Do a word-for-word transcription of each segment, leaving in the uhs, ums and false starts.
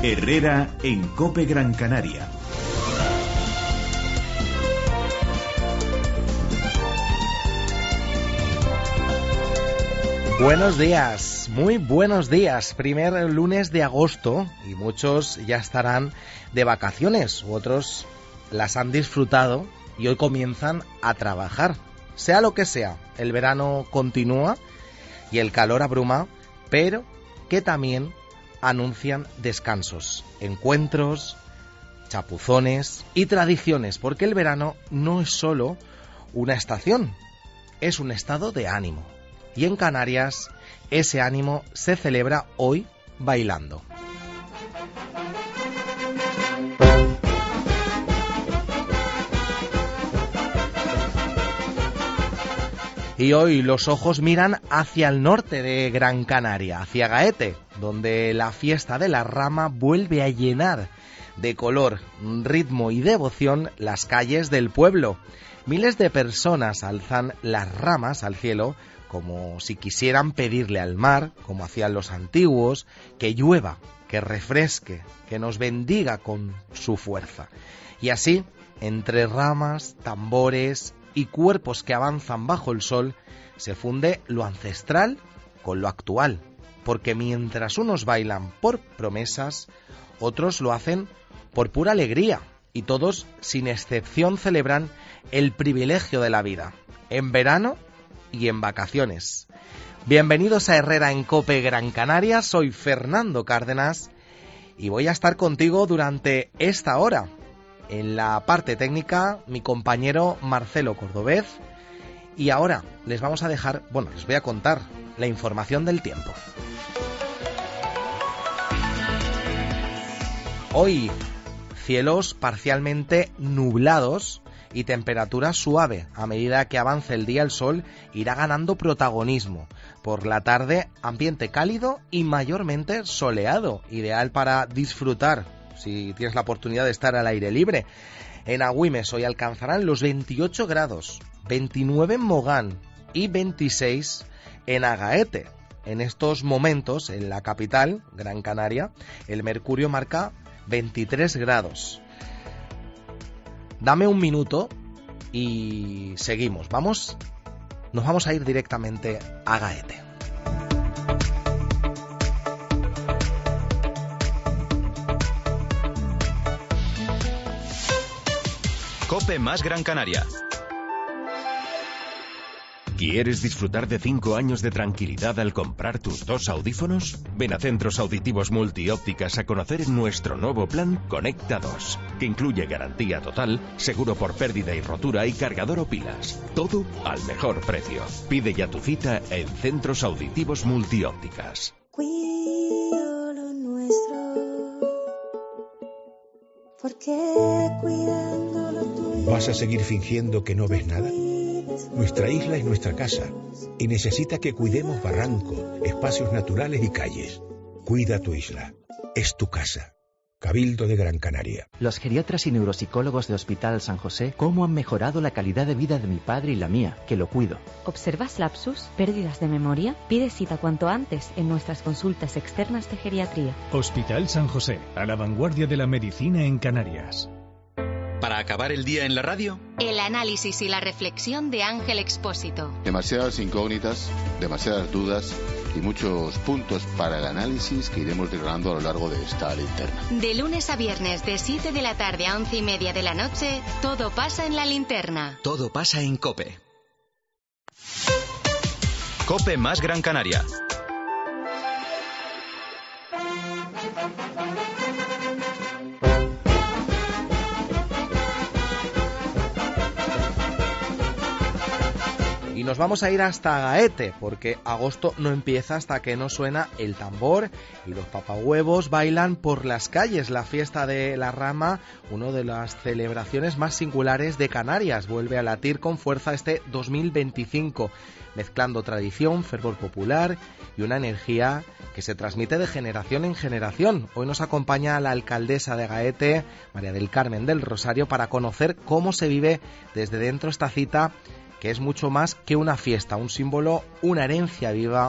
Herrera en COPE Gran Canaria. Buenos días, muy buenos días. Primer lunes de agosto y muchos ya estarán de vacaciones, u otros las han disfrutado y hoy comienzan a trabajar. Sea lo que sea, el verano continúa y el calor abruma, pero que también anuncian descansos, encuentros, chapuzones y tradiciones, porque el verano no es solo una estación, es un estado de ánimo. Y en Canarias ese ánimo se celebra hoy bailando. Y hoy los ojos miran hacia el norte de Gran Canaria, hacia Gaete, donde la fiesta de la rama vuelve a llenar de color, ritmo y devoción las calles del pueblo. Miles de personas alzan las ramas al cielo como si quisieran pedirle al mar, como hacían los antiguos, que llueva, que refresque, que nos bendiga con su fuerza. Y así, entre ramas, tambores y cuerpos que avanzan bajo el sol, se funde lo ancestral con lo actual, porque mientras unos bailan por promesas, otros lo hacen por pura alegría, y todos, sin excepción, celebran el privilegio de la vida, en verano y en vacaciones. Bienvenidos a Herrera en COPE Gran Canaria, soy Fernando Cárdenas y voy a estar contigo durante esta hora. En la parte técnica, mi compañero Marcelo Cordobés, y ahora les vamos a dejar, bueno, les voy a contar la información del tiempo. Hoy, cielos parcialmente nublados y temperatura suave. A medida que avance el día, el sol irá ganando protagonismo. Por la tarde, ambiente cálido y mayormente soleado, ideal para disfrutar si tienes la oportunidad de estar al aire libre. En Agüimes hoy alcanzarán los veintiocho grados, veintinueve en Mogán y veintiséis en Agaete. En estos momentos, en la capital, Gran Canaria, el mercurio marca veintitrés grados. Dame un minuto y seguimos. Vamos, nos vamos a ir directamente a Gaete. COPE más Gran Canaria. ¿Quieres disfrutar de cinco años de tranquilidad al comprar tus dos audífonos? Ven a Centros Auditivos Multiópticas a conocer nuestro nuevo plan Conecta dos, que incluye garantía total, seguro por pérdida y rotura y cargador o pilas. Todo al mejor precio. Pide ya tu cita en Centros Auditivos Multiópticas. Cuido lo nuestro, porque cuidando lo tuyo. ¿Vas a seguir fingiendo que no ves nada? Nuestra isla es nuestra casa y necesita que cuidemos barrancos, espacios naturales y calles. Cuida tu isla. Es tu casa. Cabildo de Gran Canaria. Los geriatras y neuropsicólogos de Hospital San José, ¿cómo han mejorado la calidad de vida de mi padre y la mía, que lo cuido? ¿Observas lapsus, pérdidas de memoria? Pide cita cuanto antes en nuestras consultas externas de geriatría. Hospital San José, a la vanguardia de la medicina en Canarias. Para acabar el día en la radio, el análisis y la reflexión de Ángel Expósito. Demasiadas incógnitas, demasiadas dudas y muchos puntos para el análisis que iremos desgranando a lo largo de esta linterna. De lunes a viernes, de siete de la tarde a once y media de la noche, todo pasa en la linterna. Todo pasa en COPE. COPE más Gran Canaria. Y nos vamos a ir hasta Gaete, porque agosto no empieza hasta que no suena el tambor y los papahuevos bailan por las calles. La fiesta de la rama, una de las celebraciones más singulares de Canarias, vuelve a latir con fuerza este dos mil veinticinco, mezclando tradición, fervor popular y una energía que se transmite de generación en generación. Hoy nos acompaña la alcaldesa de Gaete, María del Carmen del Rosario, para conocer cómo se vive desde dentro esta cita, que es mucho más que una fiesta, un símbolo, una herencia viva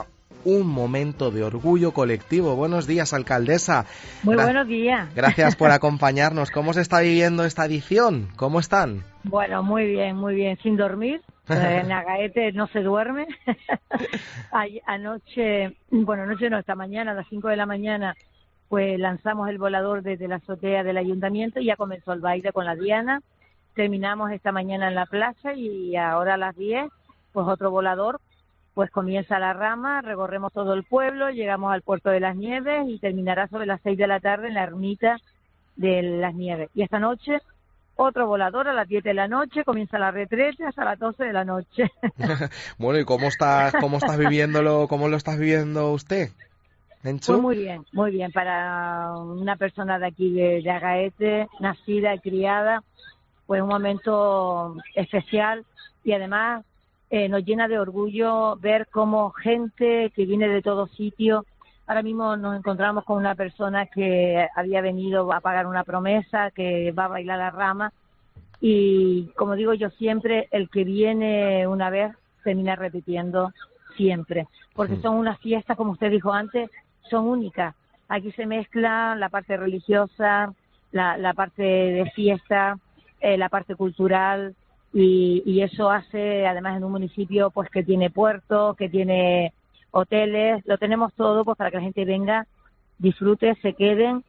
un momento de orgullo colectivo. Buenos días, alcaldesa. Muy Gra- buenos días. Gracias por acompañarnos. ¿Cómo se está viviendo esta edición? ¿Cómo están? Bueno, muy bien, muy bien. Sin dormir. Eh, en Agaete no se duerme. Ay, anoche, bueno, anoche no, esta mañana, a las cinco de la mañana, pues lanzamos el volador desde la azotea del ayuntamiento y ya comenzó el baile con la diana. Terminamos esta mañana en la plaza y ahora a las diez, pues otro volador, pues comienza la rama, recorremos todo el pueblo, llegamos al Puerto de las Nieves y terminará sobre las seis de la tarde en la ermita de las Nieves. Y esta noche, otro volador a las diez de la noche, comienza la retreta hasta las doce de la noche. Bueno, ¿y cómo estás, cómo estás viviéndolo, cómo lo estás viviendo usted, Menchu? Pues muy bien, muy bien. Para una persona de aquí de, de Agaete, nacida y criada, pues un momento especial y además eh, nos llena de orgullo ver cómo gente que viene de todo sitio. Ahora mismo nos encontramos con una persona que había venido a pagar una promesa, que va a bailar la rama y, como digo yo siempre, el que viene una vez termina repitiendo siempre, porque son unas fiestas, como usted dijo antes, son únicas. Aquí se mezcla la parte religiosa, la, la parte de fiesta, eh, la parte cultural y, y eso hace, además, en un municipio pues que tiene puertos, que tiene hoteles, lo tenemos todo pues para que la gente venga, disfrute, se queden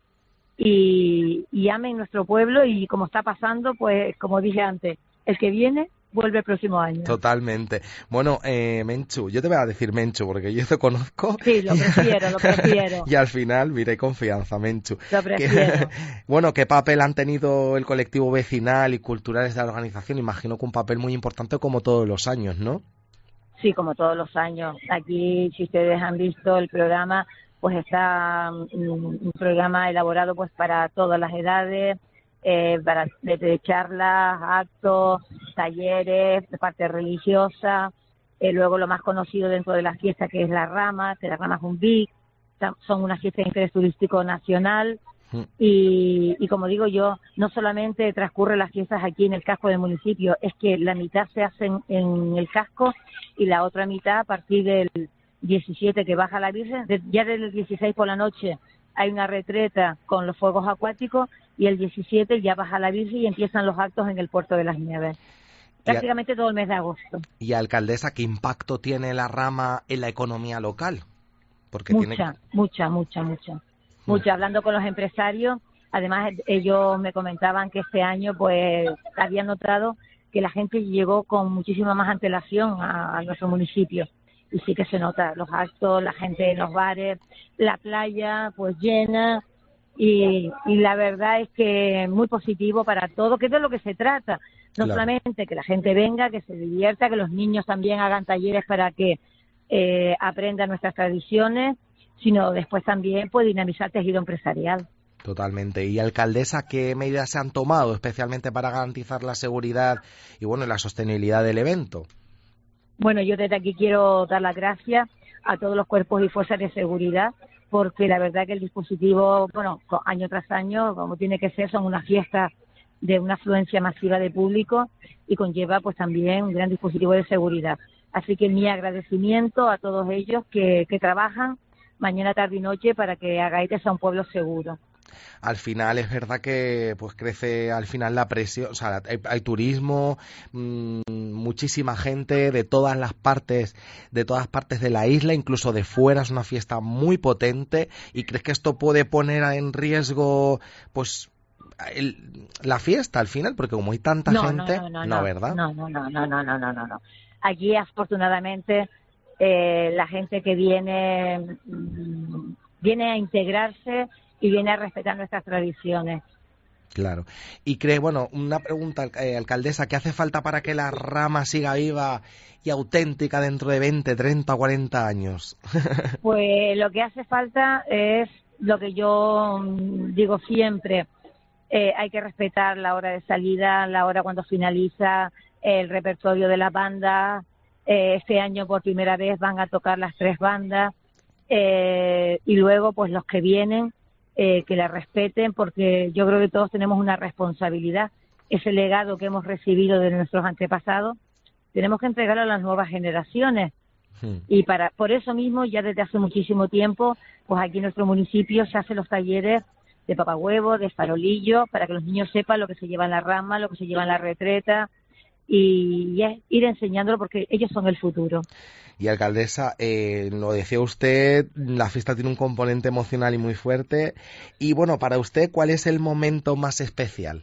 y, y amen nuestro pueblo y como está pasando, pues como dije antes, el que viene vuelve el próximo año. Totalmente. Bueno, eh, Menchu, yo te voy a decir Menchu porque yo te conozco. Sí, lo prefiero, lo prefiero. Y al final, mire, confianza, Menchu. Lo prefiero. Que, bueno, ¿qué papel han tenido el colectivo vecinal y culturales de la organización? Imagino que un papel muy importante como todos los años, ¿no? Sí, como todos los años. Aquí, si ustedes han visto el programa, pues está un, un programa elaborado pues para todas las edades, eh, para desde charlas, actos, talleres, de parte religiosa, eh, luego lo más conocido dentro de la fiesta que es la rama, que la rama es un B I C, son una fiesta de interés turístico nacional. Y, y como digo yo, no solamente transcurren las fiestas aquí en el casco del municipio, es que la mitad se hacen en el casco y la otra mitad a partir del diecisiete que baja la Virgen. De, ya desde el dieciséis por la noche hay una retreta con los fuegos acuáticos y el diecisiete ya baja la Virgen y empiezan los actos en el Puerto de las Nieves. Prácticamente todo el mes de agosto. Y alcaldesa, ¿qué impacto tiene la rama en la economía local? Porque mucha, tiene... mucha, mucha, mucha. Mucho, hablando con los empresarios, además ellos me comentaban que este año pues habían notado que la gente llegó con muchísima más antelación a, a nuestro municipio y sí que se nota, los actos, la gente en los bares, la playa pues llena y, y la verdad es que muy positivo para todo, que es de lo que se trata, no claro. solamente que la gente venga, que se divierta, que los niños también hagan talleres para que eh, aprendan nuestras tradiciones, sino después también pues dinamizar tejido empresarial. Totalmente. Y alcaldesa, ¿qué medidas se han tomado especialmente para garantizar la seguridad y bueno la sostenibilidad del evento? Bueno, yo desde aquí quiero dar las gracias a todos los cuerpos y fuerzas de seguridad, porque la verdad que el dispositivo, bueno, año tras año, como tiene que ser, son unas fiestas de una afluencia masiva de público y conlleva pues también un gran dispositivo de seguridad. Así que mi agradecimiento a todos ellos que, que trabajan mañana, tarde y noche para que Agaete sea un pueblo seguro. Al final es verdad que pues crece al final la presión, o sea, hay, hay turismo, mmm, muchísima gente de todas las partes, de todas partes de la isla, incluso de fuera, es una fiesta muy potente. ¿Y crees que esto puede poner en riesgo pues el, la fiesta al final? Porque como hay tanta no, gente, no, no, no, no, ¿verdad? No, no, no, no, no, no, no, no, no. Aquí afortunadamente Eh, la gente que viene viene a integrarse y viene a respetar nuestras tradiciones. Claro. Y cree, bueno, una pregunta, eh, alcaldesa, ¿qué hace falta para que la rama siga viva y auténtica dentro de veinte, treinta o cuarenta años? Pues lo que hace falta es lo que yo digo siempre, eh, hay que respetar la hora de salida, la hora cuando finaliza, el repertorio de la banda. Eh, este año por primera vez van a tocar las tres bandas eh, y luego pues los que vienen eh, que la respeten, porque yo creo que todos tenemos una responsabilidad, ese legado que hemos recibido de nuestros antepasados tenemos que entregarlo a las nuevas generaciones Hmm. Y para por eso mismo, ya desde hace muchísimo tiempo, pues aquí en nuestro municipio se hacen los talleres de papahuevo, de farolillo, para que los niños sepan lo que se lleva en la rama, lo que se lleva en la retreta, y es ir enseñándolo porque ellos son el futuro. Y alcaldesa, eh, lo decía usted, la fiesta tiene un componente emocional y muy fuerte. Y bueno, para usted, ¿cuál es el momento más especial?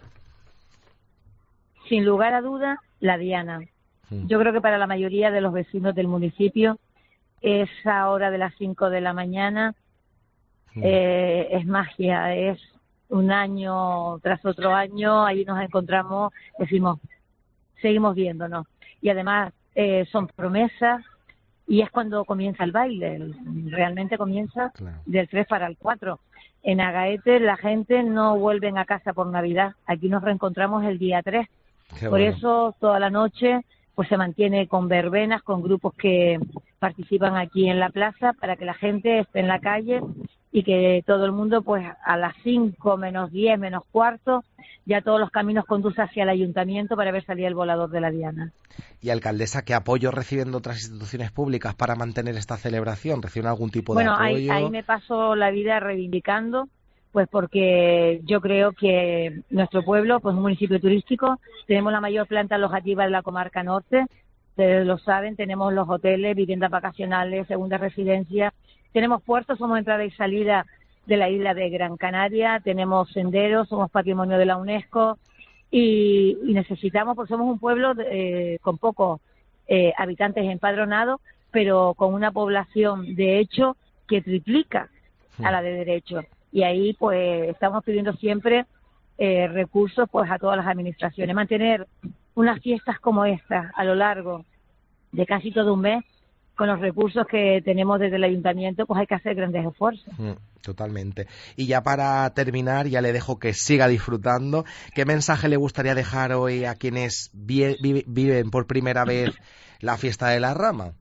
Sin lugar a duda, la diana. Mm. Yo creo que para la mayoría de los vecinos del municipio, esa hora de las cinco de la mañana mm. eh, es magia, es un año tras otro año, ahí nos encontramos, decimos, seguimos viéndonos. Y además eh, son promesas, y es cuando comienza el baile, realmente comienza claro. del tres para el cuatro. En Agaete la gente no vuelve a casa por Navidad, aquí nos reencontramos el día tres. Qué por bueno. Eso toda la noche pues se mantiene con verbenas, con grupos que participan aquí en la plaza, para que la gente esté en la calle y que todo el mundo, pues a las cinco menos diez, menos cuarto, ya todos los caminos conducen hacia el ayuntamiento para ver salir el volador de la diana. Y alcaldesa, ¿qué apoyo reciben de otras instituciones públicas para mantener esta celebración? ¿Reciben algún tipo de bueno, apoyo? Bueno, ahí, ahí me paso la vida reivindicando, pues porque yo creo que nuestro pueblo, pues un municipio turístico, tenemos la mayor planta alojativa de la comarca norte, ustedes lo saben, tenemos los hoteles, viviendas vacacionales, segundas residencias, tenemos puertos, somos entrada y salida de la isla de Gran Canaria, tenemos senderos, somos patrimonio de la UNESCO y, y necesitamos, porque somos un pueblo eh, con pocos eh, habitantes empadronados, pero con una población de hecho que triplica a la de derecho. Y ahí pues estamos pidiendo siempre eh, recursos pues a todas las administraciones. Mantener unas fiestas como esta a lo largo de casi todo un mes, con los recursos que tenemos desde el ayuntamiento, pues hay que hacer grandes esfuerzos. Mm, totalmente. Y ya para terminar, ya le dejo que siga disfrutando. ¿Qué mensaje le gustaría dejar hoy a quienes vi- vi- viven por primera vez la fiesta de la rama?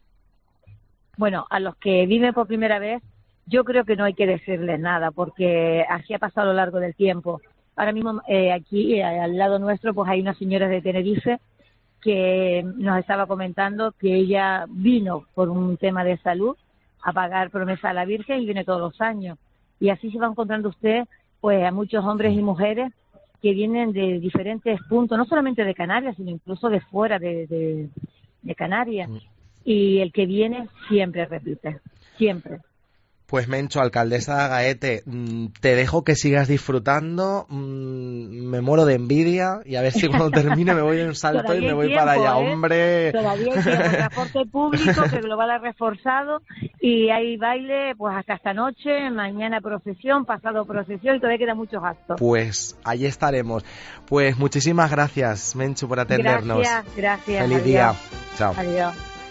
Bueno, a los que viven por primera vez, yo creo que no hay que decirles nada, porque así ha pasado a lo largo del tiempo. Ahora mismo eh, aquí, eh, al lado nuestro, pues hay unas señoras de Tenerife que nos estaba comentando que ella vino por un tema de salud a pagar promesa a la Virgen y viene todos los años. Y así se va encontrando usted pues a muchos hombres y mujeres que vienen de diferentes puntos, no solamente de Canarias, sino incluso de fuera de, de, de Canarias. Y el que viene siempre repite, siempre. Pues Mencho, alcaldesa de Agaete, te dejo que sigas disfrutando, me muero de envidia y a ver si cuando termine me voy en un salto Todavía y me voy tiempo, para allá, ¿eh? Hombre. Todavía hay tiempo, transporte público que global ha reforzado y hay baile pues hasta esta noche, mañana procesión, pasado procesión y todavía quedan muchos actos. Pues ahí estaremos. Pues muchísimas gracias, Mencho, por atendernos. Gracias, gracias. Feliz adiós. día. Chao. Adiós.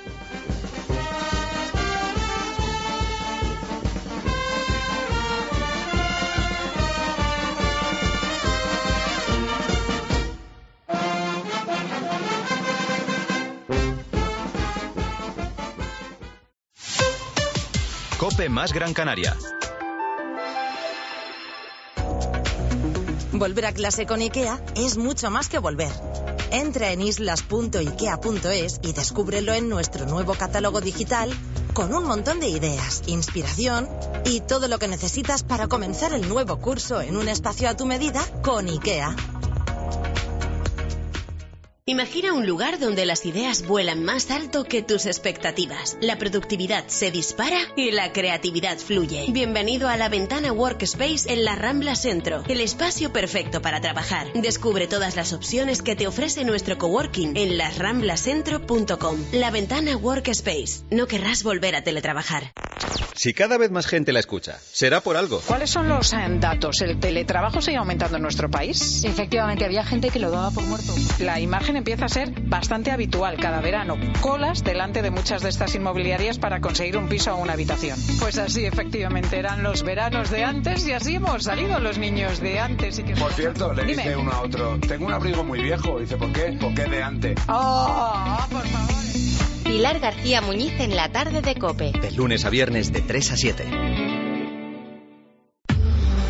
COPE más Gran Canaria. Volver a clase con IKEA es mucho más que volver. Entra en islas punto ikea punto es y descúbrelo en nuestro nuevo catálogo digital con un montón de ideas, inspiración y todo lo que necesitas para comenzar el nuevo curso en un espacio a tu medida con IKEA. Imagina un lugar donde las ideas vuelan más alto que tus expectativas. La productividad se dispara y la creatividad fluye. Bienvenido a La Ventana Workspace en la Rambla Centro, el espacio perfecto para trabajar. Descubre todas las opciones que te ofrece nuestro coworking en las ramblas centro punto com. La Ventana Workspace. No querrás volver a teletrabajar. Si cada vez más gente la escucha, será por algo. ¿Cuáles son los eh, datos? ¿El teletrabajo sigue aumentando en nuestro país? Efectivamente, había gente que lo daba por muerto. La imagen empieza a ser bastante habitual cada verano. Colas delante de muchas de estas inmobiliarias para conseguir un piso o una habitación. Pues así, efectivamente, eran los veranos de antes y así hemos salido los niños de antes. Y que... Por cierto, le Dime. dice uno a otro, tengo un abrigo muy viejo. Dice, ¿por qué? Porque es de antes. ¡Oh, por favor! Pilar García Muñiz en la tarde de COPE. De lunes a viernes de tres a siete.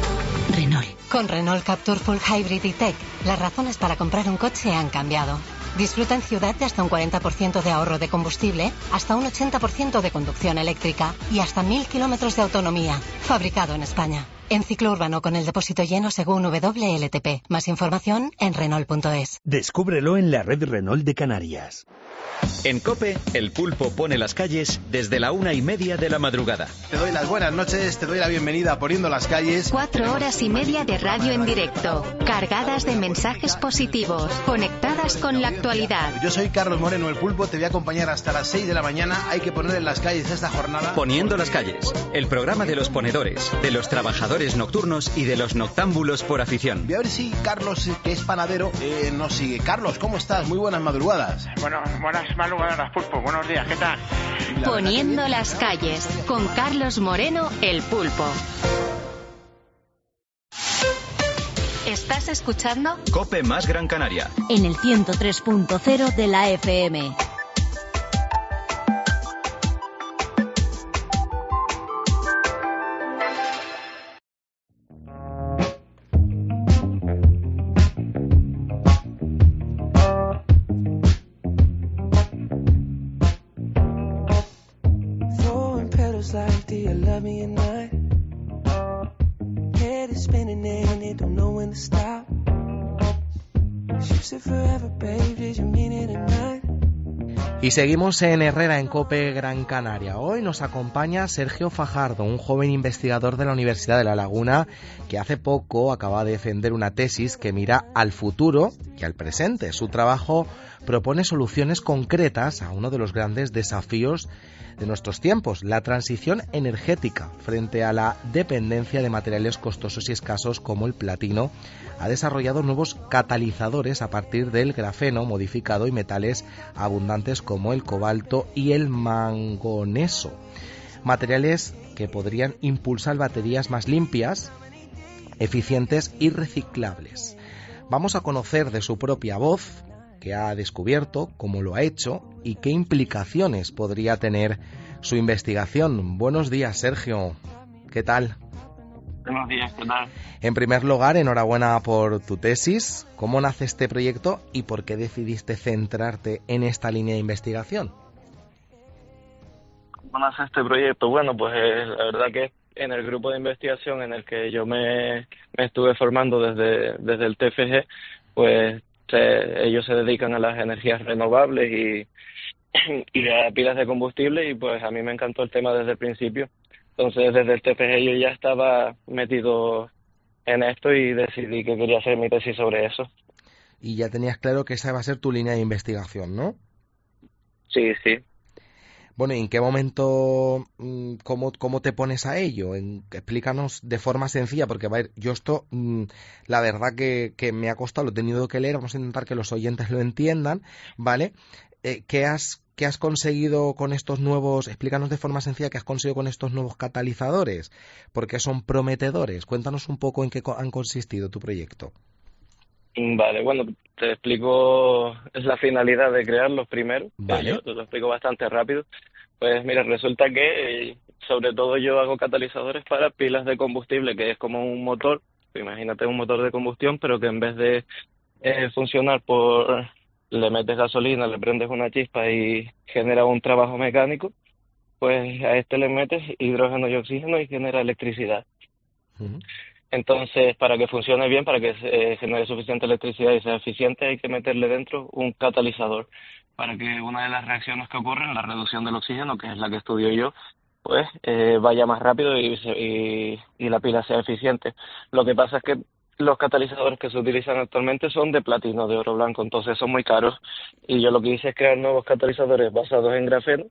Renault. Con Renault Captur Full Hybrid y Tech, las razones para comprar un coche han cambiado. Disfruta en ciudad de hasta un cuarenta por ciento de ahorro de combustible, hasta un ochenta por ciento de conducción eléctrica y hasta mil kilómetros de autonomía. Fabricado en España. En ciclo urbano con el depósito lleno según W L T P. Más información en Renault punto es. Descúbrelo en la red Renault de Canarias. En COPE, el pulpo pone las calles desde la una y media de la madrugada. Te doy las buenas noches, te doy la bienvenida a Poniendo las Calles. Cuatro horas y media de radio en directo, cargadas de mensajes positivos, conectadas con la actualidad. Yo soy Carlos Moreno, el pulpo, te voy a acompañar hasta las seis de la mañana. Hay que poner en las calles esta jornada. Poniendo las calles, el programa de los ponedores, de los trabajadores nocturnos y de los noctámbulos por afición. Voy a ver si Carlos, que es panadero, eh, nos sigue. Carlos, ¿cómo estás? Muy buenas madrugadas. Bueno, buenas madrugadas, pulpo. Buenos días, ¿qué tal? Poniendo las calles, con Carlos Moreno, el pulpo. ¿Estás escuchando? COPE más Gran Canaria. En el ciento tres punto cero de la F M. Y seguimos en Herrera, en COPE Gran Canaria. Hoy nos acompaña Sergio Fajardo, un joven investigador de la Universidad de La Laguna que hace poco acaba de defender una tesis que mira al futuro y al presente. Su trabajo propone soluciones concretas a uno de los grandes desafíos de nuestros tiempos, la transición energética frente a la dependencia de materiales costosos y escasos como el platino. Ha desarrollado nuevos catalizadores a partir del grafeno modificado y metales abundantes como el cobalto y el manganeso, materiales que podrían impulsar baterías más limpias, eficientes y reciclables. Vamos a conocer de su propia voz qué ha descubierto, cómo lo ha hecho y qué implicaciones podría tener su investigación. Buenos días, Sergio. ¿Qué tal? Buenos días, ¿qué tal? En primer lugar, enhorabuena por tu tesis. ¿Cómo nace este proyecto y por qué decidiste centrarte en esta línea de investigación? ¿Cómo nace este proyecto? Bueno, pues eh, la verdad que en el grupo de investigación en el que yo me, me estuve formando desde, desde el T F G, pues se, ellos se dedican a las energías renovables y, y a pilas de combustible, y pues a mí me encantó el tema desde el principio. Entonces desde el T F G yo ya estaba metido en esto y decidí que quería hacer mi tesis sobre eso. Y ya tenías claro que esa va a ser tu línea de investigación, ¿no? Sí, sí. Bueno, ¿y en qué momento, cómo, cómo te pones a ello? En, explícanos de forma sencilla, porque va a ir, yo esto, la verdad que, que me ha costado, lo he tenido que leer, vamos a intentar que los oyentes lo entiendan, ¿vale? Eh, ¿qué has ¿Qué has conseguido con estos nuevos, explícanos de forma sencilla qué has conseguido con estos nuevos catalizadores? Porque son prometedores. Cuéntanos un poco en qué han consistido tu proyecto. Vale, bueno, te explico es la finalidad de crearlos primero. Vale. Yo te lo explico bastante rápido. Pues mira, resulta que sobre todo yo hago catalizadores para pilas de combustible, que es como un motor, imagínate un motor de combustión, pero que en vez de eh, funcionar por... le metes gasolina, le prendes una chispa y genera un trabajo mecánico, pues a este le metes hidrógeno y oxígeno y genera electricidad. Uh-huh. Entonces, para que funcione bien, para que eh, genere suficiente electricidad y sea eficiente, hay que meterle dentro un catalizador para que una de las reacciones que ocurren, la reducción del oxígeno, que es la que estudio yo, pues eh, vaya más rápido y, y, y la pila sea eficiente. Lo que pasa es que los catalizadores que se utilizan actualmente son de platino, de oro blanco, entonces son muy caros. Y yo lo que hice es crear nuevos catalizadores basados en grafeno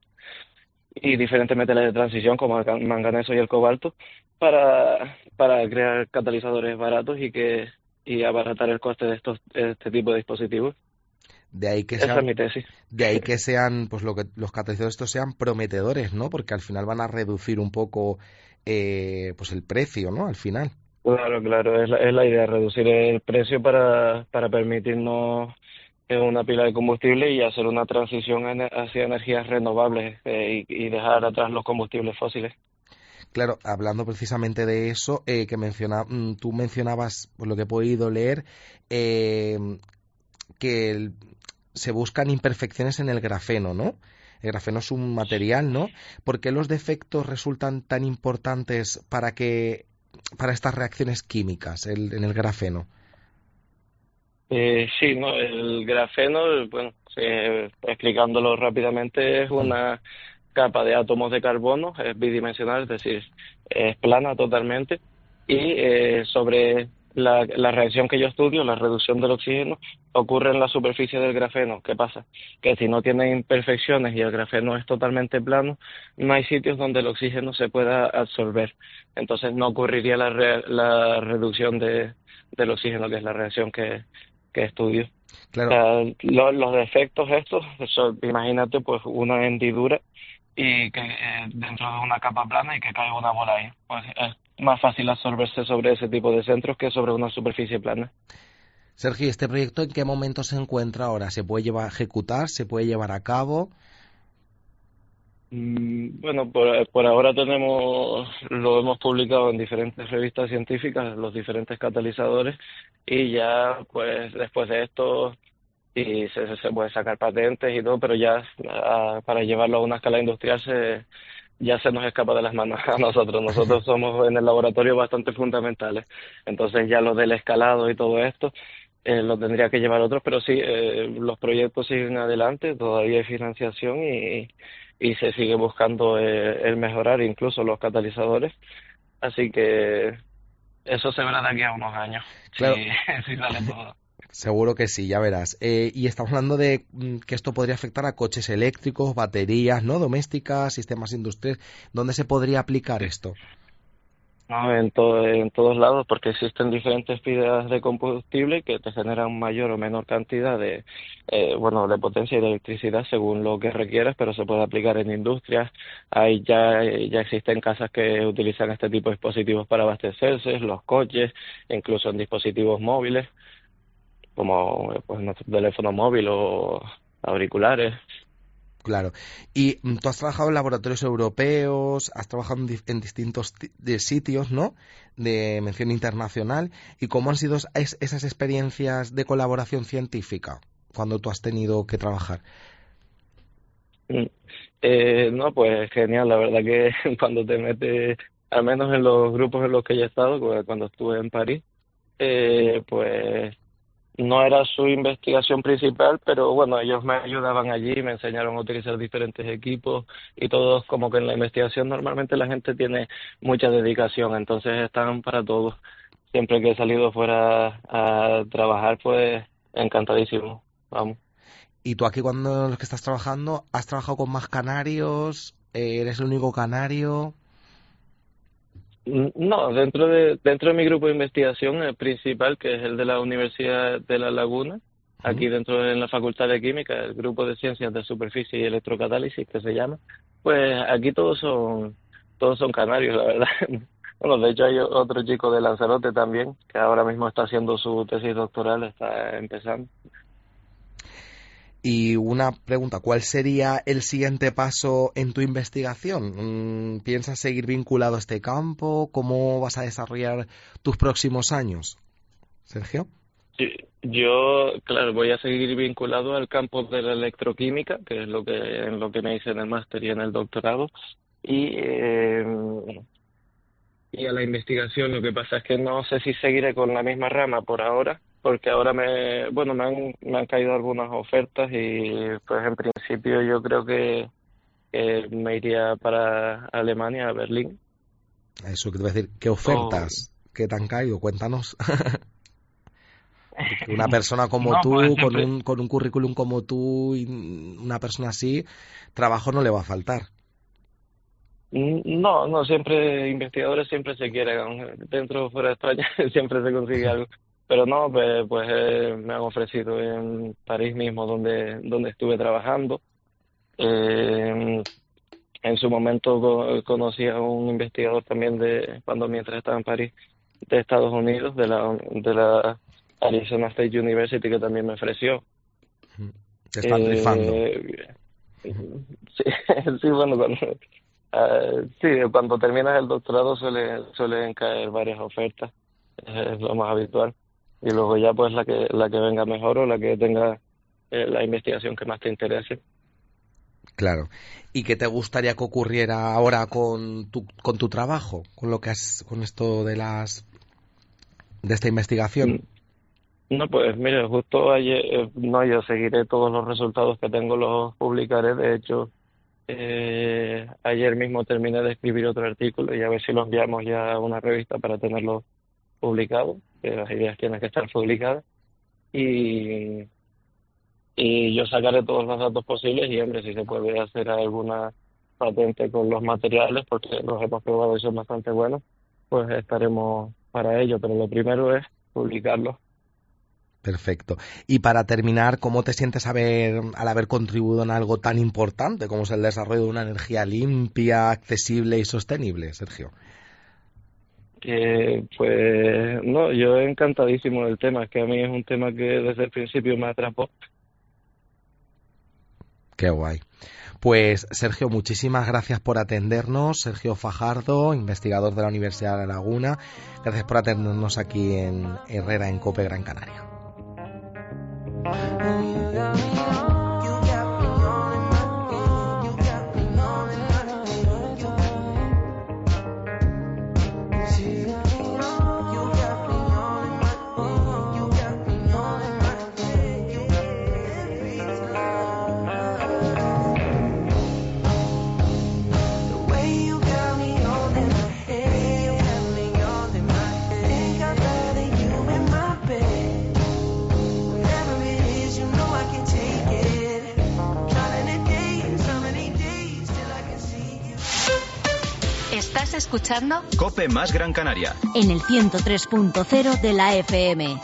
y diferentes metales de transición como el manganeso y el cobalto para, para crear catalizadores baratos y que y abaratar el coste de estos este tipo de dispositivos. De ahí que Esa sean, es mi tesis. De ahí que sean, pues lo que los catalizadores estos sean prometedores, ¿no? Porque al final van a reducir un poco eh, pues el precio, ¿no? Al final. Claro, claro, es la, es la idea, reducir el precio para, para permitirnos una pila de combustible y hacer una transición en, hacia energías renovables eh, y, y dejar atrás los combustibles fósiles. Claro, hablando precisamente de eso, eh, que menciona, tú mencionabas, por lo que he podido leer, eh, que el, se buscan imperfecciones en el grafeno, ¿no? El grafeno es un material, ¿no? ¿Por qué los defectos resultan tan importantes para que para estas reacciones químicas el, en el grafeno? Eh, sí, no, el grafeno, bueno, eh, explicándolo rápidamente, es una capa de átomos de carbono, es bidimensional, es decir, es plana totalmente, y eh, sobre la, la reacción que yo estudio, la reducción del oxígeno, ocurre en la superficie del grafeno. ¿Qué pasa? Que si no tiene imperfecciones y el grafeno es totalmente plano, no hay sitios donde el oxígeno se pueda absorber. Entonces no ocurriría la, re, la reducción de, del oxígeno, que es la reacción que, que estudio. Claro. O sea, lo, los defectos estos, eso, imagínate pues una hendidura y que eh, dentro de una capa plana y que caiga una bola ahí. Pues es más fácil absorberse sobre ese tipo de centros que sobre una superficie plana. Sergio, ¿este proyecto en qué momento se encuentra ahora? ¿Se puede llevar a ejecutar? ¿Se puede llevar a cabo? Mm, bueno, por, por ahora tenemos, lo hemos publicado en diferentes revistas científicas, los diferentes catalizadores, y ya pues después de esto y se, se puede sacar patentes y todo, pero ya a, para llevarlo a una escala industrial se, ya se nos escapa de las manos a nosotros. Nosotros somos en el laboratorio bastante fundamentales, entonces ya lo del escalado y todo esto eh, lo tendría que llevar otros, pero sí, eh, los proyectos siguen adelante, todavía hay financiación y, y se sigue buscando eh, el mejorar incluso los catalizadores, así que eso se verá de aquí a unos años, claro. si, si sale todo. Seguro que sí, ya verás. Eh, y estamos hablando de mm, que esto podría afectar a coches eléctricos, baterías, ¿no? Domésticas, sistemas industriales. ¿Dónde se podría aplicar esto? No, en, todo, en todos lados, porque existen diferentes pilas de combustible que te generan mayor o menor cantidad de, eh, bueno, de potencia y de electricidad según lo que requieras, pero se puede aplicar en industrias. Hay ya, ya existen casas que utilizan este tipo de dispositivos para abastecerse, los coches, incluso en dispositivos móviles, como pues nuestro teléfono móvil o auriculares. Claro. Y tú has trabajado en laboratorios europeos, has trabajado en, di en distintos de sitios, ¿no? De mención internacional. ¿Y cómo han sido es esas experiencias de colaboración científica cuando tú has tenido que trabajar? Eh, no, pues genial. La verdad que cuando te metes, al menos en los grupos en los que yo he estado, cuando estuve en París, eh, pues no era su investigación principal, pero bueno, ellos me ayudaban allí, me enseñaron a utilizar diferentes equipos y todos, como que en la investigación normalmente la gente tiene mucha dedicación, entonces están para todos. Siempre que he salido fuera a trabajar, pues encantadísimo, vamos. ¿Y tú aquí cuando los que estás trabajando, has trabajado con más canarios? ¿Eres el único canario? No, dentro de dentro de mi grupo de investigación, el principal, que es el de la Universidad de La Laguna, aquí dentro de la Facultad de Química, el grupo de Ciencias de Superficie y Electrocatálisis, que se llama, pues aquí todos son todos son canarios, la verdad. Bueno, de hecho hay otro chico de Lanzarote también, que ahora mismo está haciendo su tesis doctoral, está empezando. Y una pregunta, ¿cuál sería el siguiente paso en tu investigación? ¿Piensas seguir vinculado a este campo? ¿Cómo vas a desarrollar tus próximos años? Sergio. Sí, yo, claro, voy a seguir vinculado al campo de la electroquímica, que es lo que en lo que me hice en el máster y en el doctorado, y eh, y a la investigación. Lo que pasa es que no sé si seguiré con la misma rama por ahora, porque ahora me, bueno, me han, me han caído algunas ofertas y pues en principio yo creo que, que me iría para Alemania, a Berlín. Eso quiero decir, ¿qué ofertas? Oh. ¿Qué te han caído? Cuéntanos. Una persona como no, tú, pues siempre... con un con un currículum como tú, y una persona así, trabajo no le va a faltar. No, no, siempre, investigadores siempre se quieren, dentro o fuera de España siempre se consigue algo. Pero no, pues, pues eh, me han ofrecido en París mismo, donde donde estuve trabajando. Eh, en su momento co conocí a un investigador también de cuando mientras estaba en París, de Estados Unidos, de la de la Arizona State University, que también me ofreció. Te están eh, rifando. Sí, sí, bueno, cuando, uh, sí, cuando terminas el doctorado suele, suelen caer varias ofertas, es lo más habitual. Y luego ya pues la que la que venga mejor o la que tenga eh, la investigación que más te interese. Claro. ¿Y qué te gustaría que ocurriera ahora con tu, con tu trabajo, con lo que has, con esto de las de esta investigación? No, pues mira, justo ayer, no, yo seguiré todos los resultados que tengo, los publicaré. De hecho, eh, ayer mismo terminé de escribir otro artículo y a ver si lo enviamos ya a una revista para tenerlo publicado, que las ideas tienen que estar publicadas. Y, y yo sacaré todos los datos posibles y, hombre, si se puede hacer alguna patente con los materiales, porque los hemos probado y son bastante buenos, pues estaremos para ello. Pero lo primero es publicarlos. Perfecto. Y para terminar, ¿cómo te sientes haber, al haber contribuido en algo tan importante como es el desarrollo de una energía limpia, accesible y sostenible, Sergio? Eh, pues no, yo encantadísimo del tema, es que a mí es un tema que desde el principio me atrapó. Qué guay. Pues Sergio, muchísimas gracias por atendernos. Sergio Fajardo, investigador de la Universidad de La Laguna. Gracias por atendernos aquí en Herrera, en COPE Gran Canaria. ¿Estás escuchando? COPE más Gran Canaria. En el ciento tres punto cero de la F M.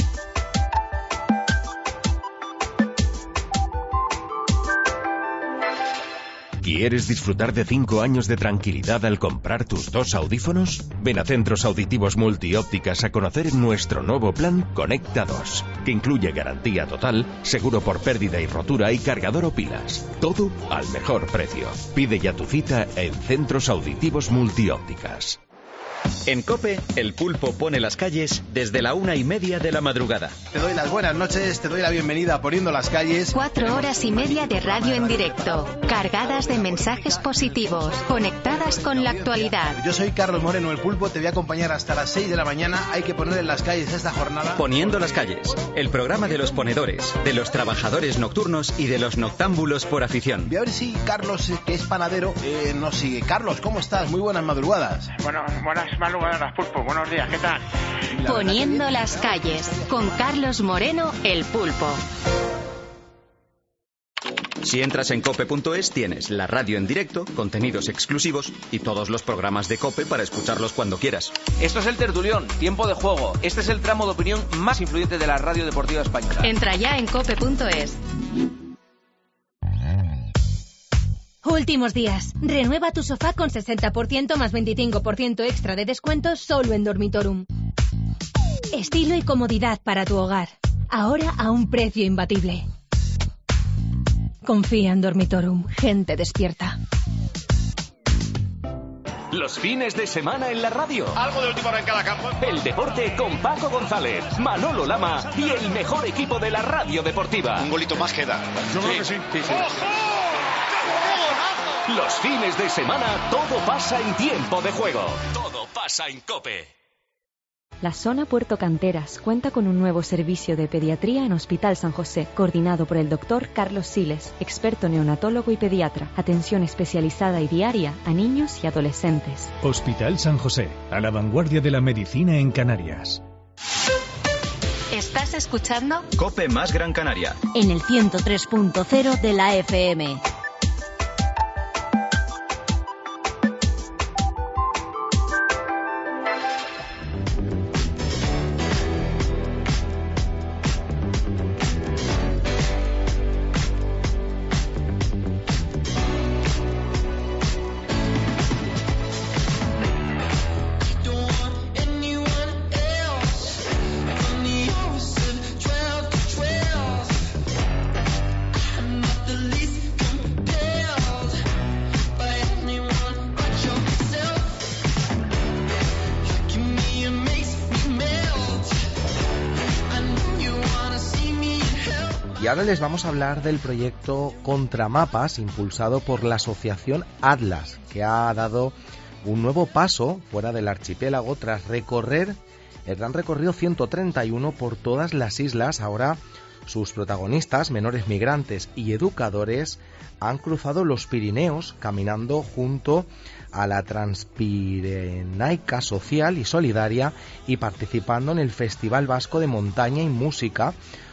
¿Quieres disfrutar de cinco años de tranquilidad al comprar tus dos audífonos? Ven a Centros Auditivos Multiópticas a conocer nuestro nuevo plan Conecta dos, que incluye garantía total, seguro por pérdida y rotura y cargador o pilas. Todo al mejor precio. Pide ya tu cita en Centros Auditivos Multiópticas. En COPE, el pulpo pone las calles desde la una y media de la madrugada. Te doy las buenas noches, te doy la bienvenida a Poniendo las Calles. Cuatro horas y media de radio en directo, cargadas de mensajes positivos, conectadas con la actualidad. Yo soy Carlos Moreno, el pulpo, te voy a acompañar hasta las seis de la mañana. Hay que poner en las calles esta jornada. Poniendo las calles, el programa de los ponedores, de los trabajadores nocturnos y de los noctámbulos por afición. Voy a ver si Carlos, que es panadero, eh, nos sigue. Carlos, ¿cómo estás? Muy buenas madrugadas. Bueno, buenas madrugadas, pulpo. Buenos días, ¿qué tal? Poniendo las calles, con Carlos Moreno, el pulpo. Si entras en cope punto es tienes la radio en directo, contenidos exclusivos y todos los programas de COPE para escucharlos cuando quieras. Esto es El Tertulión, tiempo de juego. Este es el tramo de opinión más influyente de la radio deportiva española. Entra ya en cope punto es. Últimos días. Renueva tu sofá con sesenta por ciento más veinticinco por ciento extra de descuento solo en Dormitorum. Estilo y comodidad para tu hogar. Ahora a un precio imbatible. Confía en Dormitorum. Gente despierta. Los fines de semana en la radio. Algo de última hora en cada campo. El deporte con Paco González, Manolo Lama y el mejor equipo de la radio deportiva. Un golito más queda. Yo creo que sí. sí, sí. Los fines de semana todo pasa en tiempo de juego. Todo pasa en COPE. La zona Puerto Canteras cuenta con un nuevo servicio de pediatría en Hospital San José, coordinado por el doctor Carlos Siles, experto neonatólogo y pediatra. Atención especializada y diaria a niños y adolescentes. Hospital San José, a la vanguardia de la medicina en Canarias. ¿Estás escuchando? COPE más Gran Canaria. En el ciento tres punto cero de la F M. ahora les vamos a hablar del proyecto Contramapas, impulsado por la asociación Atlas, que ha dado un nuevo paso fuera del archipiélago tras recorrer el gran recorrido ciento treinta y uno por todas las islas. Ahora sus protagonistas, menores migrantes y educadores, han cruzado los Pirineos caminando junto a la Transpirenaica Social y Solidaria y participando en el Festival Vasco de Montaña y Música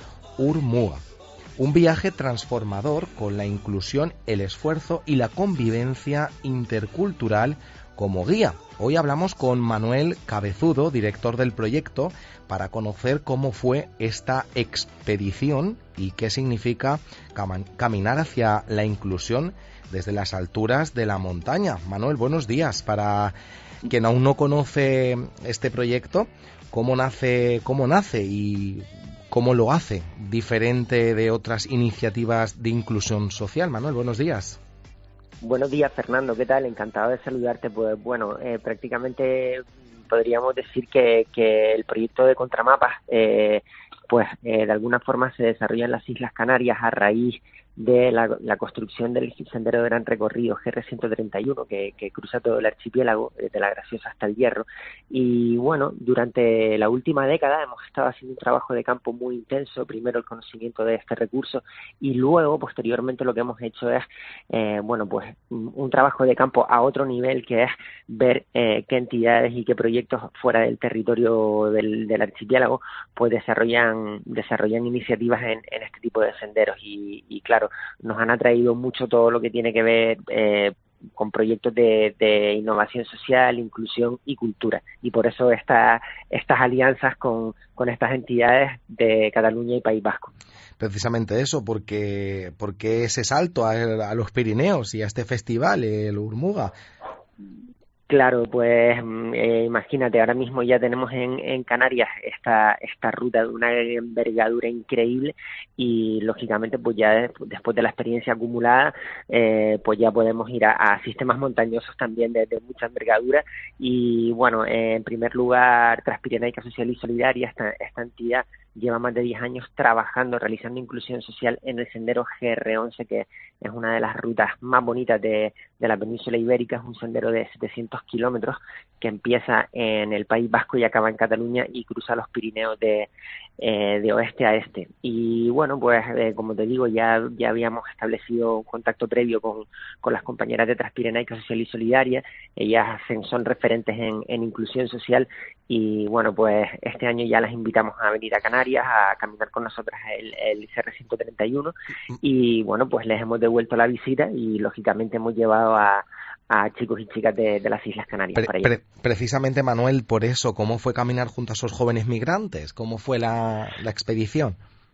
Urmuga. Un viaje transformador con la inclusión, el esfuerzo y la convivencia intercultural como guía. Hoy hablamos con Manuel Cabezudo, director del proyecto, para conocer cómo fue esta expedición y qué significa cam- caminar hacia la inclusión desde las alturas de la montaña. Manuel, buenos días. Para quien aún no conoce este proyecto, ¿cómo nace, cómo nace y cómo lo hace diferente de otras iniciativas de inclusión social? Manuel, buenos días. Buenos días, Fernando, ¿qué tal? Encantado de saludarte. Pues bueno, eh, prácticamente podríamos decir que, que el proyecto de Contramapas eh, pues eh, de alguna forma se desarrolla en las Islas Canarias a raíz de la, la construcción del sendero de gran recorrido G R ciento treinta y uno que, que cruza todo el archipiélago, desde La Graciosa hasta el Hierro. Y bueno, durante la última década hemos estado haciendo un trabajo de campo muy intenso, primero el conocimiento de este recurso y luego posteriormente lo que hemos hecho es eh, bueno pues un trabajo de campo a otro nivel, que es ver eh, qué entidades y qué proyectos fuera del territorio del, del archipiélago pues desarrollan desarrollan iniciativas en, en este tipo de senderos y, y claro, nos han atraído mucho todo lo que tiene que ver eh, con proyectos de, de innovación social, inclusión y cultura. Y por eso esta, estas alianzas con, con estas entidades de Cataluña y País Vasco. Precisamente eso, porque, porque ese salto a, a los Pirineos y a este festival, el Urmuga. Claro, pues eh, imagínate, ahora mismo ya tenemos en, en Canarias esta esta ruta de una envergadura increíble y lógicamente pues ya de, después de la experiencia acumulada eh, pues ya podemos ir a, a sistemas montañosos también de, de mucha envergadura y bueno, eh, en primer lugar Transpirenaica Social y Solidaria, esta, esta entidad lleva más de diez años trabajando, realizando inclusión social en el sendero G R once, que es una de las rutas más bonitas de, de la península ibérica. Es un sendero de setecientos kilómetros que empieza en el País Vasco y acaba en Cataluña y cruza los Pirineos de, eh, de oeste a este. Y bueno, pues eh, como te digo, ya, ya habíamos establecido un contacto previo con, con las compañeras de Transpirenaica Social y Solidaria. Ellas hacen, son referentes en, en inclusión social y bueno, pues este año ya las invitamos a venir a Canarias a caminar con nosotras el, el C R ciento treinta y uno y bueno, pues les hemos devuelto la visita y lógicamente hemos llevado a, a chicos y chicas de, de las Islas Canarias Pre, para allá. Pre, precisamente, Manuel, por eso, ¿cómo fue caminar junto a esos jóvenes migrantes? ¿Cómo fue la, la expedición?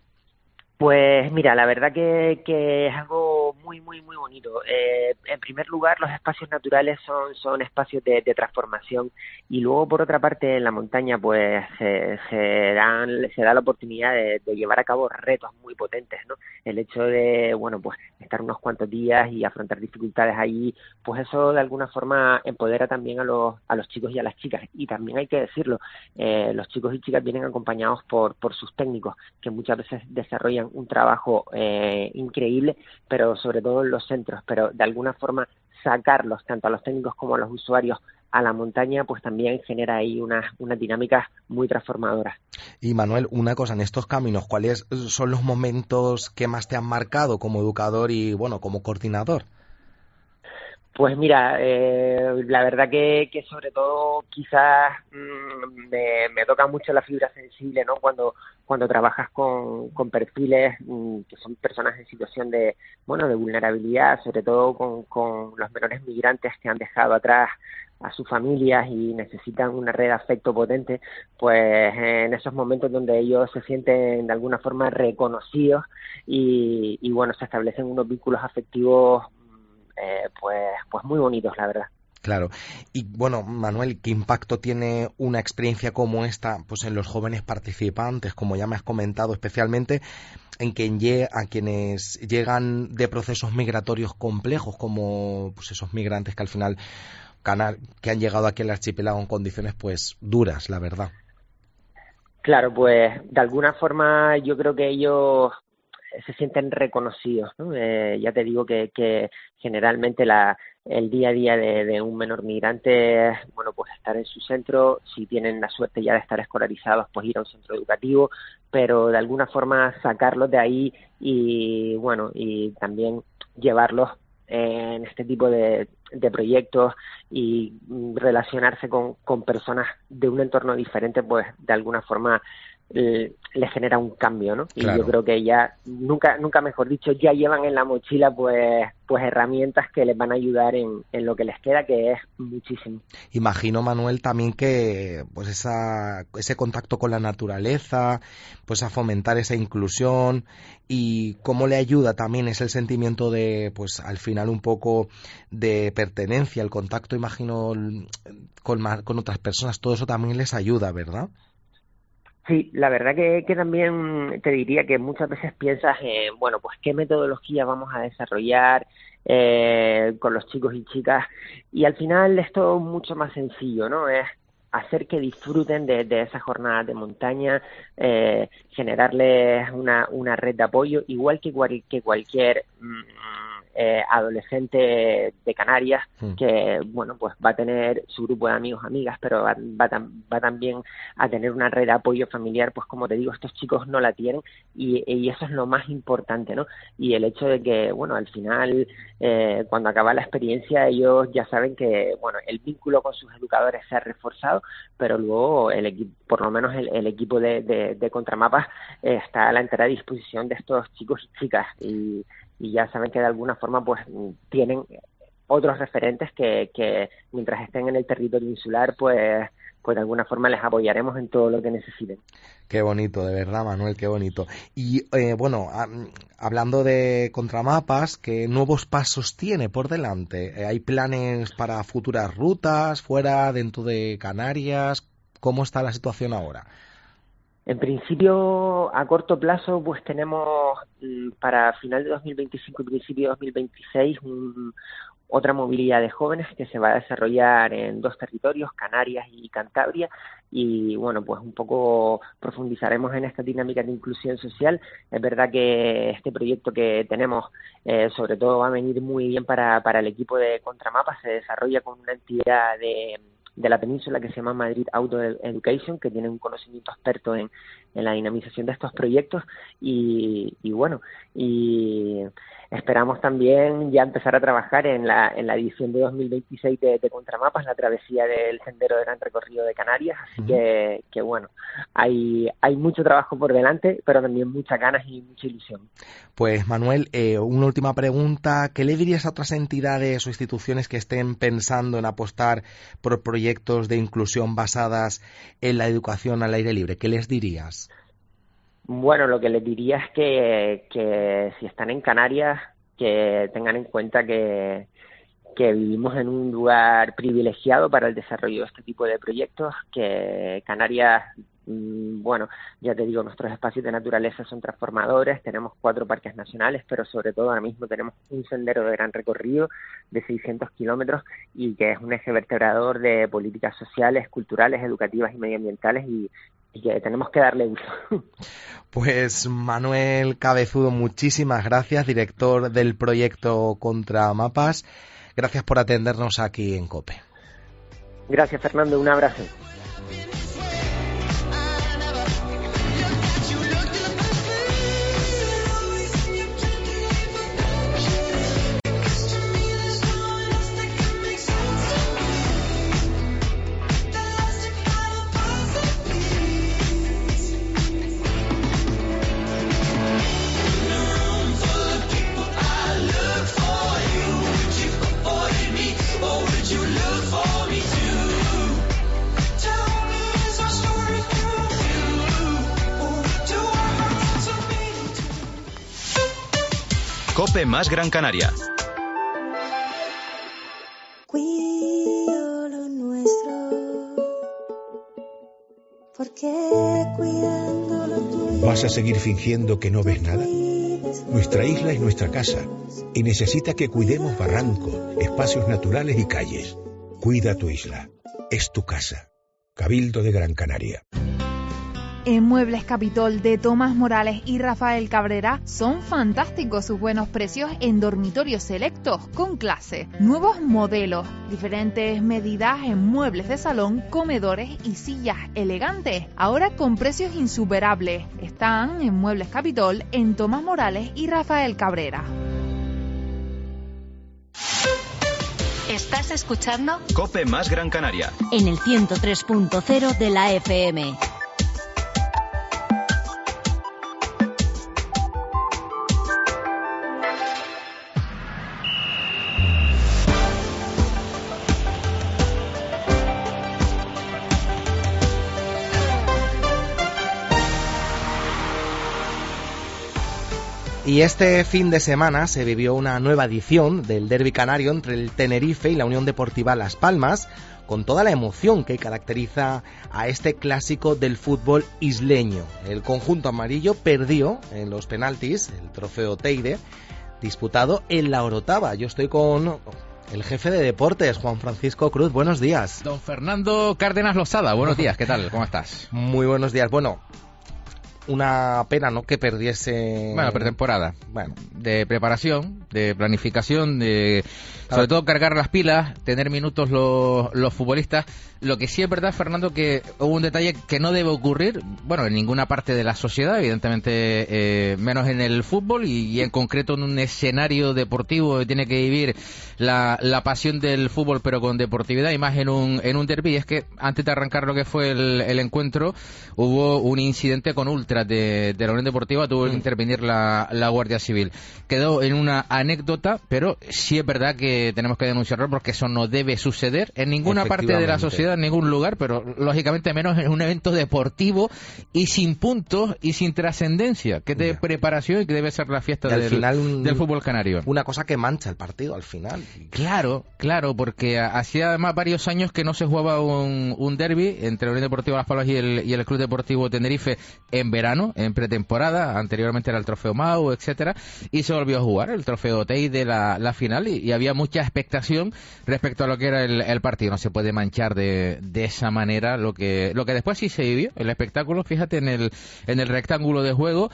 Pues mira, la verdad que, que es algo muy, muy, muy bonito. Eh, en primer lugar, los espacios naturales son, son espacios de, de transformación y luego, por otra parte, en la montaña pues se, se, dan, se da la oportunidad de, de llevar a cabo retos muy potentes, ¿no? El hecho de, bueno, pues estar unos cuantos días y afrontar dificultades allí, pues eso de alguna forma empodera también a los, a los chicos y a las chicas. Y también hay que decirlo, eh, los chicos y chicas vienen acompañados por, por sus técnicos, que muchas veces desarrollan un trabajo eh, increíble, pero sobre todo en los centros, pero de alguna forma sacarlos, tanto a los técnicos como a los usuarios, a la montaña, pues también genera ahí unas unas dinámicas muy transformadoras. Y Manuel, una cosa, en estos caminos, ¿cuáles son los momentos que más te han marcado como educador y, bueno, como coordinador? Pues mira, eh, la verdad que, que sobre todo quizás mmm, me, me toca mucho la fibra sensible, ¿no? Cuando cuando trabajas con, con perfiles mmm, que son personas en situación de, bueno, de vulnerabilidad, sobre todo con, con los menores migrantes que han dejado atrás a sus familias y necesitan una red de afecto potente, pues en esos momentos donde ellos se sienten de alguna forma reconocidos y, y bueno, se establecen unos vínculos afectivos Eh, pues pues muy bonitos, la verdad. Claro. Y bueno, Manuel, ¿qué impacto tiene una experiencia como esta pues en los jóvenes participantes, como ya me has comentado, especialmente en quien lle- a quienes llegan de procesos migratorios complejos, como pues esos migrantes que al final canal, que han llegado aquí al archipiélago en condiciones pues duras, la verdad? Claro, pues de alguna forma yo creo que ellos se sienten reconocidos, ¿no? Eh, ya te digo que, que generalmente la el día a día de, de un menor migrante es, bueno, pues estar en su centro, si tienen la suerte ya de estar escolarizados, pues ir a un centro educativo, pero de alguna forma sacarlos de ahí y, bueno, y también llevarlos en este tipo de, de proyectos y relacionarse con, con personas de un entorno diferente, pues de alguna forma eh, les genera un cambio, ¿no? Claro. Y yo creo que ya, nunca nunca mejor dicho, ya llevan en la mochila pues pues herramientas que les van a ayudar en, en lo que les queda, que es muchísimo. Imagino, Manuel, también que pues esa ese contacto con la naturaleza, pues a fomentar esa inclusión, y cómo le ayuda también es el sentimiento de, pues al final un poco de pertenencia, el contacto, imagino, con, con otras personas, todo eso también les ayuda, ¿verdad? Sí, la verdad que, que también te diría que muchas veces piensas en, bueno, pues qué metodología vamos a desarrollar eh, con los chicos y chicas, y al final es todo mucho más sencillo, ¿no? Es hacer que disfruten de, de esas jornadas de montaña, eh, generarles una, una red de apoyo, igual que, cual, que cualquier mmm, eh, adolescente de Canarias, mm. que, bueno, pues va a tener su grupo de amigos, amigas, pero va, va, tam, va también a tener una red de apoyo familiar, pues como te digo, estos chicos no la tienen, y, y eso es lo más importante, ¿no? Y el hecho de que, bueno, al final, eh, cuando acaba la experiencia, ellos ya saben que, bueno, el vínculo con sus educadores se ha reforzado, pero luego el equipo, por lo menos el, el equipo de, de, de Contramapas eh, está a la entera disposición de estos chicos y chicas, y, y ya saben que de alguna forma pues tienen otros referentes que, que mientras estén en el territorio insular pues pues de alguna forma les apoyaremos en todo lo que necesiten. Qué bonito, de verdad, Manuel, qué bonito. Y eh, bueno, a, hablando de Contramapas, ¿qué nuevos pasos tiene por delante? ¿Hay planes para futuras rutas, fuera, dentro de Canarias? ¿Cómo está la situación ahora? En principio, a corto plazo, pues tenemos para final de dos mil veinticinco y principio de dos mil veintiséis un, otra movilidad de jóvenes que se va a desarrollar en dos territorios, Canarias y Cantabria, y bueno, pues un poco profundizaremos en esta dinámica de inclusión social. Es verdad que este proyecto que tenemos, eh, sobre todo va a venir muy bien para, para el equipo de Contramapas, se desarrolla con una entidad de de la península que se llama Madrid Auto Education, que tiene un conocimiento experto en, en la dinamización de estos proyectos, y, y bueno, y esperamos también ya empezar a trabajar en la, en la edición de dos mil veintiséis de, de Contramapas, la travesía del Sendero de Gran Recorrido de Canarias, así uh-huh. que, que bueno, hay, hay mucho trabajo por delante, pero también muchas ganas y mucha ilusión. Pues Manuel, eh, una última pregunta, ¿qué le dirías a otras entidades o instituciones que estén pensando en apostar por proyectos de inclusión basadas en la educación al aire libre? ¿Qué les dirías? Bueno, lo que les diría es que, que si están en Canarias, que tengan en cuenta que, que vivimos en un lugar privilegiado para el desarrollo de este tipo de proyectos, que Canarias, bueno, ya te digo, nuestros espacios de naturaleza son transformadores, tenemos cuatro parques nacionales, pero sobre todo ahora mismo tenemos un sendero de gran recorrido de seiscientos kilómetros y que es un eje vertebrador de políticas sociales, culturales, educativas y medioambientales, y y que tenemos que darle uso. Pues Manuel Cabezudo, muchísimas gracias, director del proyecto Contramapas. Gracias por atendernos aquí en COPE. Gracias, Fernando, un abrazo. COPE más Gran Canaria. Cuido lo nuestro, porque cuidando lo tuyo. ¿Vas a seguir fingiendo que no ves nada? Nuestra isla es nuestra casa y necesita que cuidemos barrancos, espacios naturales y calles. Cuida tu isla. Es tu casa. Cabildo de Gran Canaria. En Muebles Capitol de Tomás Morales y Rafael Cabrera son fantásticos sus buenos precios en dormitorios selectos con clase, nuevos modelos, diferentes medidas en muebles de salón, comedores y sillas elegantes, ahora con precios insuperables. Están en Muebles Capitol en Tomás Morales y Rafael Cabrera. ¿Estás escuchando? COPE más Gran Canaria. En el ciento tres punto cero de la F M. Y este fin de semana se vivió una nueva edición del Derbi Canario entre el Tenerife y la Unión Deportiva Las Palmas, con toda la emoción que caracteriza a este clásico del fútbol isleño. El conjunto amarillo perdió en los penaltis el trofeo Teide, disputado en la Orotava. Yo estoy con el jefe de deportes, Juan Francisco Cruz. Buenos días. Don Fernando Cárdenas Losada. Buenos días, ¿qué tal? ¿Cómo estás? Muy buenos días. Bueno, una pena, ¿no?, que perdiese... Bueno, pretemporada. Bueno, de preparación, de planificación, de sobre todo cargar las pilas, tener minutos los, los futbolistas. Lo que sí es verdad, Fernando, que hubo un detalle que no debe ocurrir, bueno, en ninguna parte de la sociedad, evidentemente, eh, menos en el fútbol y, y en concreto en un escenario deportivo que tiene que vivir la, la pasión del fútbol, pero con deportividad, y más en un, en un derbi. Es que antes de arrancar lo que fue el, el encuentro, hubo un incidente con ultras de, de la Unión Deportiva, tuvo que intervenir la, la Guardia Civil. Quedó en una anécdota, pero sí es verdad que tenemos que denunciarlo porque eso no debe suceder en ninguna parte de la sociedad, en ningún lugar, pero lógicamente menos en un evento deportivo y sin puntos y sin trascendencia, que es de preparación y que debe ser la fiesta del, final un, del fútbol canario. Una cosa que mancha el partido al final. Claro, claro, porque hacía además varios años que no se jugaba un, un derbi entre la Unión Deportiva Las Palmas y el, y el Club Deportivo Tenerife en verano, en pretemporada. Anteriormente era el Trofeo Mau, etcétera, y se volvió a jugar el Trofeo Tei de la, la final y, y había mucha expectación respecto a lo que era el, el partido. No se puede manchar de, de esa manera lo que lo que después sí se vivió, el espectáculo. Fíjate, en el en el rectángulo de juego,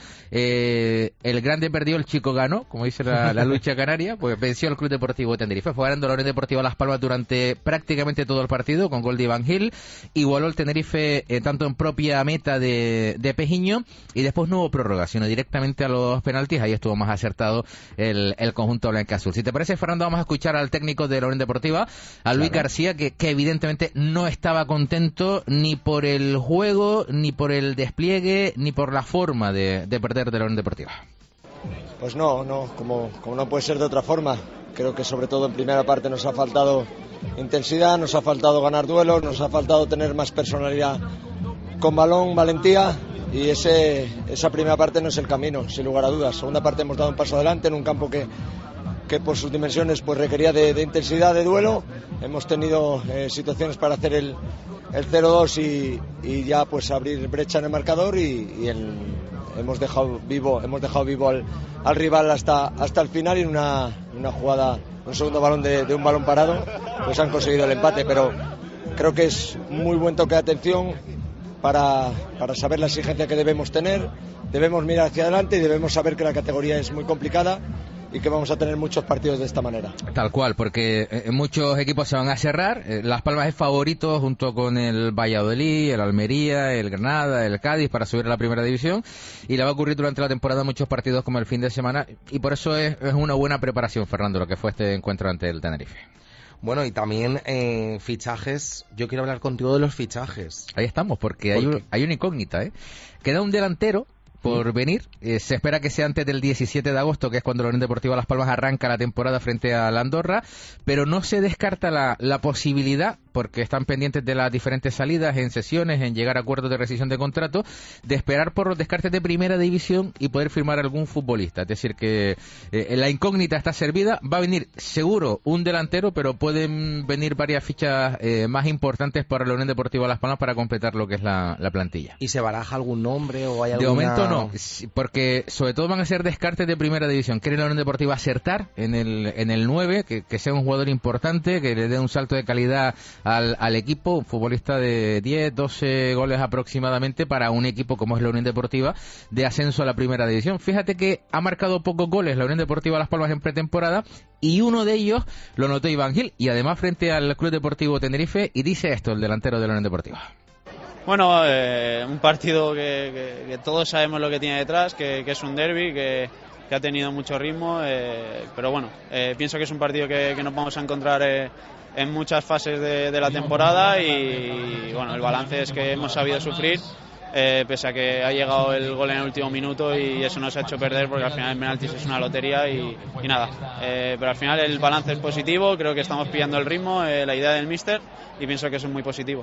eh, el grande perdió, el chico ganó, como dice la, la lucha canaria, pues venció al Club Deportivo Tenerife. Fue ganando la Unión Deportiva Las Palmas durante prácticamente todo el partido, con gol de Iván Gil. Igualó el Tenerife eh, tanto en propia meta de, de Pejiño, y después no hubo prórroga, sino directamente a los penaltis. Ahí estuvo más acertado el, el conjunto blanca-azul. Si te parece, Fernando, vamos a escuchar al técnico de la Unión Deportiva, a Luis claro. García, que, que evidentemente no estaba contento ni por el juego, ni por el despliegue, ni por la forma de, de perder de la Unión Deportiva. Pues no, no, como, como no puede ser de otra forma. Creo que sobre todo en primera parte nos ha faltado intensidad, nos ha faltado ganar duelos, nos ha faltado tener más personalidad con balón, valentía, y ese, esa primera parte no es el camino, sin lugar a dudas. Segunda parte hemos dado un paso adelante en un campo que, que por sus dimensiones pues requería de, de intensidad, de duelo. Hemos tenido eh, situaciones para hacer el, el cero dos y, y ya pues abrir brecha en el marcador, y, y el, hemos dejado vivo hemos dejado vivo al, al rival hasta hasta el final, y en una, una jugada, un segundo balón de, de un balón parado, pues han conseguido el empate. Pero creo que es muy buen toque de atención para, para saber la exigencia que debemos tener. Debemos mirar hacia adelante y debemos saber que la categoría es muy complicada y que vamos a tener muchos partidos de esta manera. Tal cual, porque eh, muchos equipos se van a cerrar. Eh, Las Palmas es favorito junto con el Valladolid, el Almería, el Granada, el Cádiz para subir a la primera división, y le va a ocurrir durante la temporada muchos partidos como el fin de semana, y por eso es, es una buena preparación, Fernando, lo que fue este encuentro ante el Tenerife. Bueno, y también eh, fichajes. Yo quiero hablar contigo de los fichajes. Ahí estamos, porque hay, un, hay una incógnita, ¿eh? Queda un delantero por venir. Eh, se espera que sea antes del diecisiete de agosto, que es cuando la Unión Deportiva Las Palmas arranca la temporada frente a la Andorra, pero no se descarta la, la posibilidad, porque están pendientes de las diferentes salidas en sesiones, en llegar a acuerdos de rescisión de contrato, de esperar por los descartes de primera división y poder firmar algún futbolista. Es decir, que eh, la incógnita está servida. Va a venir seguro un delantero, pero pueden venir varias fichas eh, más importantes para la Unión Deportiva Las Palmas para completar lo que es la, la plantilla. ¿Y se baraja algún nombre o hay alguna...? De momento no, porque sobre todo van a ser descartes de primera división. Quiere la Unión Deportiva acertar en el, en el nueve, que, que sea un jugador importante, que le dé un salto de calidad al, al equipo, un futbolista de diez, doce goles aproximadamente para un equipo como es la Unión Deportiva de ascenso a la primera división. Fíjate que ha marcado pocos goles la Unión Deportiva Las Palmas en pretemporada y uno de ellos lo notó Iván Gil, y además frente al Club Deportivo Tenerife, y dice esto el delantero de la Unión Deportiva. Bueno, eh, un partido que, que, que todos sabemos lo que tiene detrás, que, que es un derbi, que, que ha tenido mucho ritmo, eh, pero bueno, eh, pienso que es un partido que, que nos vamos a encontrar eh, en muchas fases de, de la temporada y, y bueno, el balance es que hemos sabido sufrir. Eh, pese a que ha llegado el gol en el último minuto y eso nos ha hecho perder porque al final el penaltis es una lotería y, y nada, eh, pero al final el balance es positivo, creo que estamos pillando el ritmo, eh, la idea del míster, y pienso que eso es muy positivo.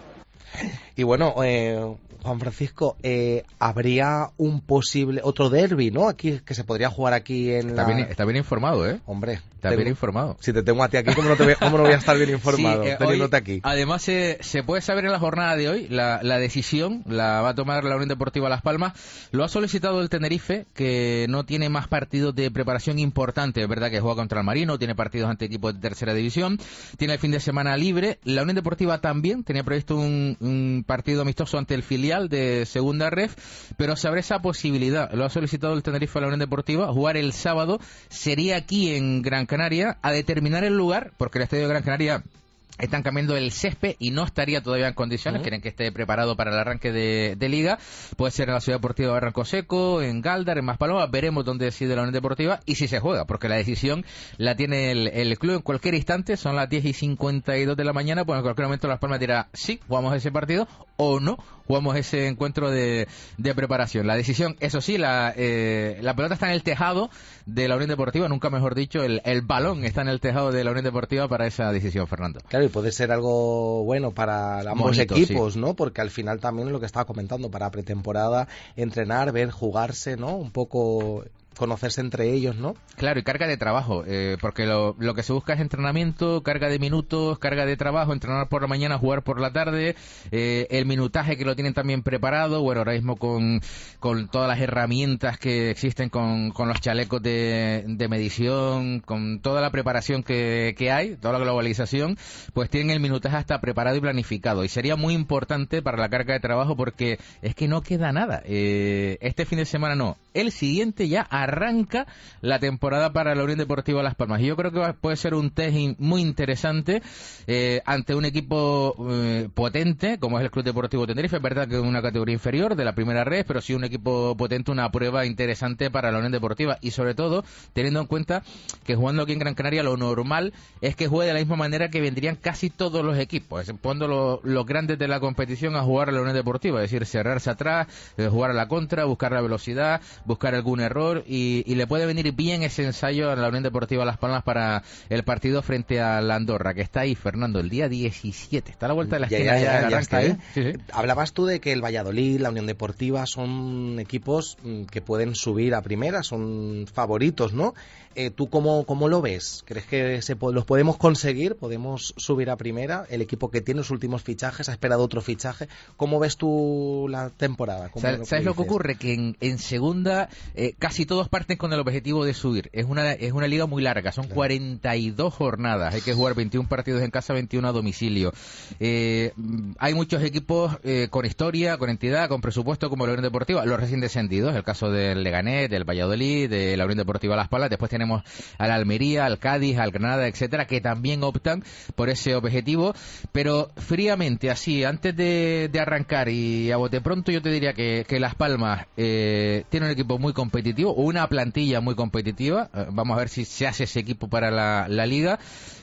Y bueno, eh, Juan Francisco, eh, habría un posible otro derbi, ¿no? Aquí que se podría jugar aquí en está la... bien, está bien informado, ¿eh? Hombre, está tengo... bien informado. Si te tengo a ti aquí, ¿cómo no, te voy, cómo no voy a estar bien informado? Sí, eh, teniéndote hoy, aquí. Además, se, se puede saber en la jornada de hoy, la, la decisión la va a tomar la Unión Deportiva Las Palmas. Lo ha solicitado el Tenerife, que no tiene más partidos de preparación importantes. Es verdad que juega contra el Marino, tiene partidos ante equipos de tercera división, tiene el fin de semana libre. La Unión Deportiva también tenía previsto un, un partido amistoso ante el filial de Segunda Ref, pero se abre esa posibilidad. Lo ha solicitado el Tenerife a la Unión Deportiva, jugar el sábado. Sería aquí en Gran Canaria, a determinar el lugar, porque el estadio de Gran Canaria están cambiando el césped y no estaría todavía en condiciones, uh-huh. quieren que esté preparado para el arranque de, de Liga. Puede ser en la Ciudad Deportiva de Barranco Seco, en Galdar, en Maspalomas. Veremos dónde decide la Unión Deportiva y si se juega, porque la decisión la tiene el, el club en cualquier instante. Son las diez y cincuenta y dos de la mañana, pues en cualquier momento Las Palmas dirá sí, jugamos ese partido, o no, jugamos ese encuentro de, de preparación. La decisión, eso sí, la, eh, la pelota está en el tejado de la Unión Deportiva, nunca mejor dicho, el, el balón está en el tejado de la Unión Deportiva para esa decisión, Fernando. Claro, y puede ser algo bueno para ambos Bonito, equipos, sí. ¿no? Porque al final también lo que estaba comentando, para pretemporada, entrenar, ver, jugarse, ¿no? Un poco... conocerse entre ellos, ¿no? Claro, y carga de trabajo, eh, porque lo, lo que se busca es entrenamiento, carga de minutos, carga de trabajo, entrenar por la mañana, jugar por la tarde, eh, el minutaje que lo tienen también preparado, bueno, ahora mismo con, con todas las herramientas que existen, con, con los chalecos de, de medición, con toda la preparación que, que hay, toda la globalización, pues tienen el minutaje hasta preparado y planificado, y sería muy importante para la carga de trabajo porque es que no queda nada, eh, este fin de semana no, el siguiente ya arranca la temporada para la Unión Deportiva Las Palmas. Y yo creo que va, puede ser un test in, muy interesante eh, ante un equipo eh, potente, como es el Club Deportivo Tenerife. Es verdad que es una categoría inferior de la primera red, pero sí un equipo potente, una prueba interesante para la Unión Deportiva. Y sobre todo, teniendo en cuenta que jugando aquí en Gran Canaria, lo normal es que juegue de la misma manera que vendrían casi todos los equipos, poniendo lo, los grandes de la competición a jugar a la Unión Deportiva, es decir, cerrarse atrás, eh, jugar a la contra, buscar la velocidad, buscar algún error. Y, y le puede venir bien ese ensayo a la Unión Deportiva Las Palmas para el partido frente a la Andorra, que está ahí, Fernando, el día diecisiete. Está a la vuelta de la esquina. Ya, ya, ya, ya, ya está, ¿eh? Sí, sí. Hablabas tú de que el Valladolid, la Unión Deportiva son equipos que pueden subir a primera, son favoritos, ¿no? Eh, ¿Tú cómo, cómo lo ves? ¿Crees que se, los podemos conseguir? ¿Podemos subir a primera? El equipo que tiene los últimos fichajes ha esperado otro fichaje. ¿Cómo ves tú la temporada? ¿Sabes, lo, ¿sabes lo que ocurre? Que en, en segunda eh, casi todos parten con el objetivo de subir. Es una es una liga muy larga, son claro. cuarenta y dos jornadas. Hay que jugar veintiún partidos en casa, veintiuno a domicilio. Eh, hay muchos equipos eh, con historia, con entidad, con presupuesto, como la Unión Deportiva. Los recién descendidos, el caso del Leganés, del Valladolid, de la Unión Deportiva Las Palmas. Después tenemos a la Almería, al Cádiz, al Granada, etcétera, que también optan por ese objetivo, pero fríamente, así, antes de, de arrancar y a bote pronto, yo te diría que, que Las Palmas eh, tiene un equipo muy competitivo, o una plantilla muy competitiva, eh, vamos a ver si se hace ese equipo para la, la Liga,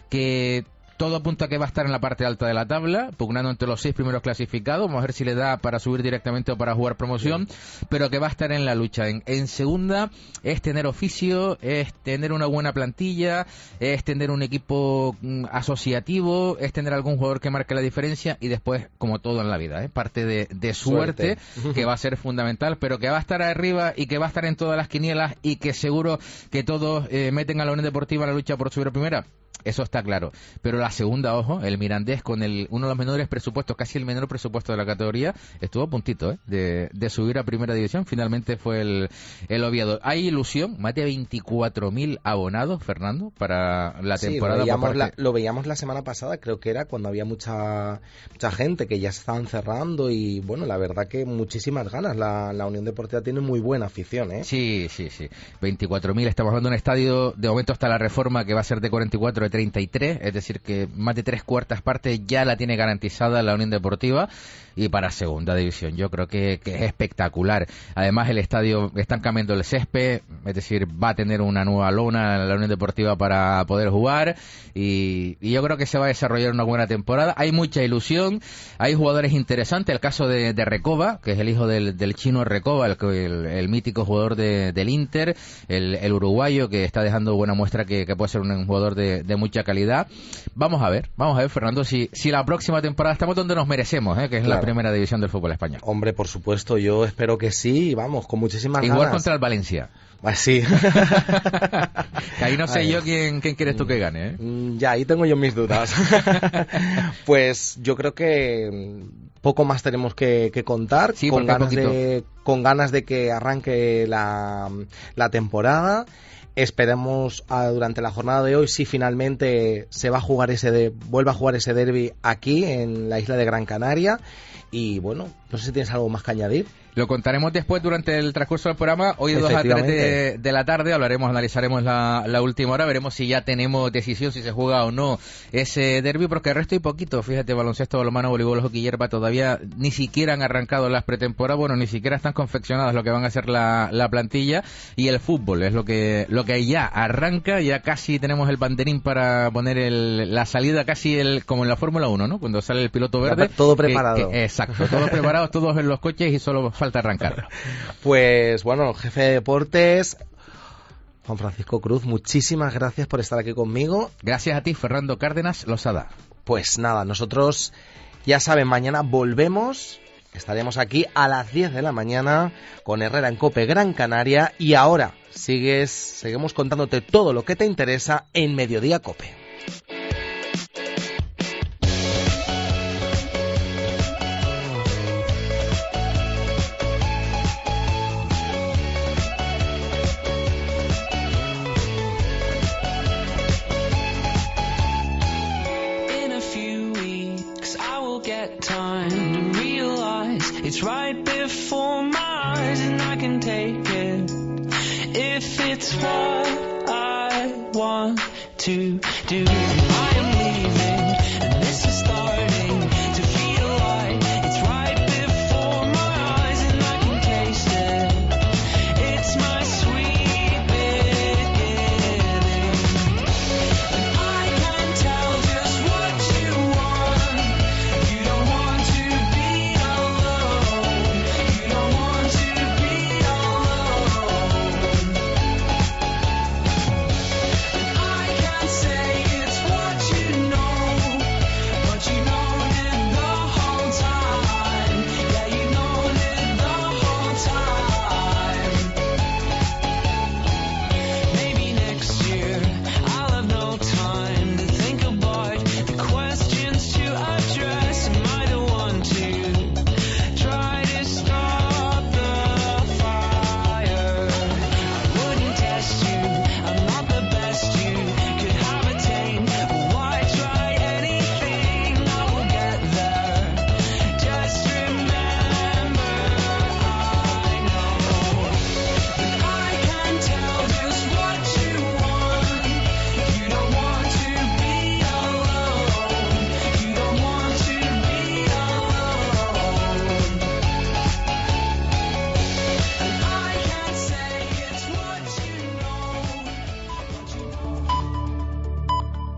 que todo apunta a que va a estar en la parte alta de la tabla, pugnando entre los seis primeros clasificados. Vamos a ver si le da para subir directamente o para jugar promoción, sí. Pero que va a estar en la lucha. En, en segunda es tener oficio, es tener una buena plantilla, es tener un equipo mm, asociativo, es tener algún jugador que marque la diferencia y después, como todo en la vida, ¿eh? parte de, de suerte, suerte, que va a ser fundamental, pero que va a estar arriba y que va a estar en todas las quinielas y que seguro que todos eh, meten a la Unión Deportiva en la lucha por subir a primera. eso está claro. Pero la segunda, ojo, el Mirandés con el uno de los menores presupuestos, casi el menor presupuesto de la categoría, estuvo a puntito ¿eh? de, de subir a primera división. Finalmente fue el, el Oviedo. Hay ilusión, más de veinticuatro mil abonados, Fernando, para la sí, temporada. Lo veíamos, parte... la, lo veíamos la semana pasada, creo que era cuando había mucha mucha gente que ya se estaban cerrando y bueno, la verdad que muchísimas ganas. La, la Unión Deportiva tiene muy buena afición, ¿eh? Sí, sí, sí. veinticuatro mil, estamos hablando de un estadio, de momento hasta la reforma, que va a ser de cuarenta y cuatro de treinta y tres, es decir que más de tres cuartas partes ya la tiene garantizada la Unión Deportiva, y para segunda división yo creo que, que es espectacular. Además el estadio, están cambiando el césped, es decir, va a tener una nueva lona en la Unión Deportiva para poder jugar, y, y yo creo que se va a desarrollar una buena temporada. Hay mucha ilusión, hay jugadores interesantes, el caso de, de Recoba, que es el hijo del, del chino Recoba, el, el, el mítico jugador de, del Inter, el, el uruguayo, que está dejando buena muestra que, que puede ser un, un jugador de, de mucha calidad. Vamos a ver, vamos a ver, Fernando, si, si la próxima temporada estamos donde nos merecemos, ¿eh? que es claro. la primera división del fútbol español. Hombre, por supuesto, yo espero que sí, y vamos, con muchísimas Igual ganas. contra el Valencia. Ah, sí. Que ahí no sé yo quién, quién quieres tú que gane, ¿eh? Ya, ahí tengo yo mis dudas. Pues yo creo que poco más tenemos que, que contar, sí, con, ganas de, con ganas de que arranque la, la temporada. Esperemos a, durante la jornada de hoy si finalmente se va a jugar ese de, vuelve a jugar ese derbi aquí en la isla de Gran Canaria. Y bueno, no sé si tienes algo más que añadir. Lo contaremos después durante el transcurso del programa. Hoy de dos a tres de, de la tarde hablaremos, analizaremos la, la última hora, veremos si ya tenemos decisión, si se juega o no ese derbi, porque el resto hay poquito. Fíjate, baloncesto, balonmano, voleibol, hockey, hierba, todavía ni siquiera han arrancado las pretemporadas, bueno, ni siquiera están confeccionadas lo que van a ser la, la plantilla, y el fútbol es lo que lo que ya arranca, ya casi tenemos el banderín para poner el, la salida, casi el como en la Fórmula uno, ¿no? Cuando sale el piloto verde. Todo preparado. Que, que, exacto, todos preparados, todos en los coches y solo falta arrancarlo. Pues bueno, jefe de deportes Juan Francisco Cruz, muchísimas gracias por estar aquí conmigo. Gracias a ti, Fernando Cárdenas Losada. Pues nada, nosotros ya saben, mañana volvemos, estaremos aquí a las diez de la mañana con Herrera en COPE Gran Canaria, y ahora sigues seguimos contándote todo lo que te interesa en Mediodía COPE. It's right before my eyes and I can take it if it's what I want to do. I am